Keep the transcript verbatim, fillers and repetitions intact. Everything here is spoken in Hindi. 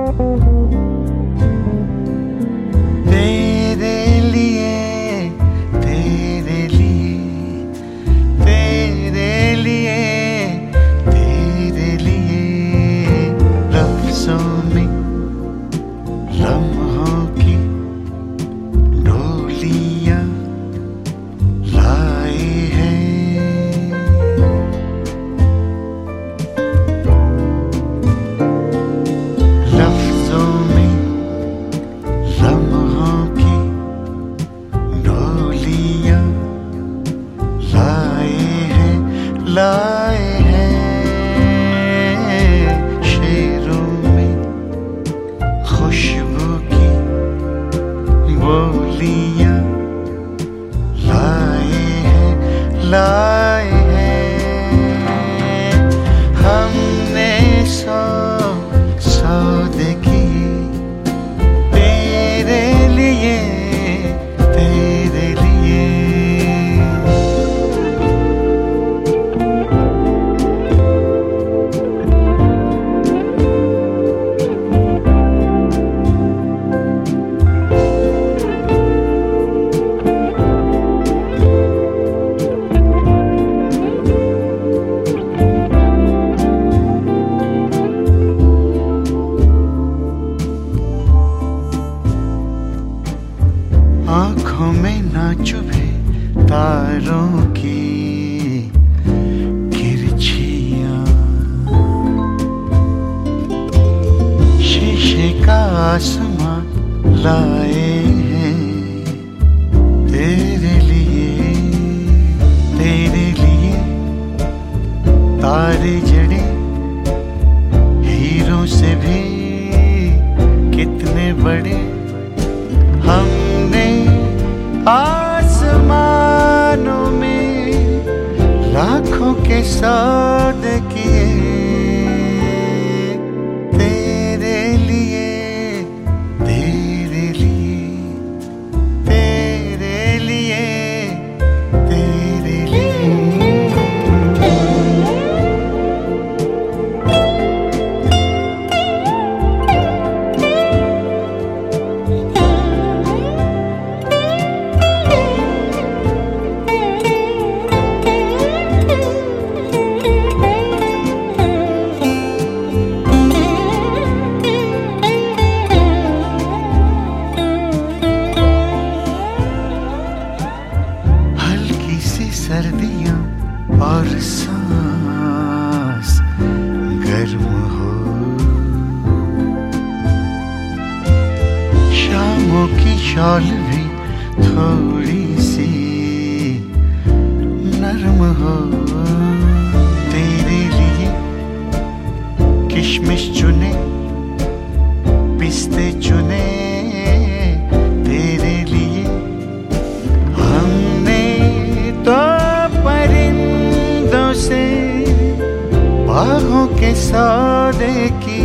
तेरे लिए तेरे लिए तेरे लिए तेरे लिए लफ्जों में लम्हों की डोलियां लाए हैं। लफ्जों में लम्हों की डोलियां लाए हैं, लाए हैं। शेरों में खुशबू की बोलियां लाए हैं, लाए हैं। हमने सौ सौदे किए तेरे लिए तेरे लिए। आँखों में ना चुभे तारों की किरछियाँ, शीशे का आसमां लाए हैं तेरे लिए तेरे लिए। तारे जड़े हीरों से भी कितने बड़े, हमने आसमानों में लाखों के सौदे किए तेरे लिए तेरे लिए तेरे लिए तेरे लिए। सर्दियाँ और सांस गर्म हो, शामों की शॉल भी थोड़ी सी नरम हो तेरे लिए। किशमिश चुने पिस्ते चुने तेरे लिए। हमने तो परिंदों से बाहों के सौदे की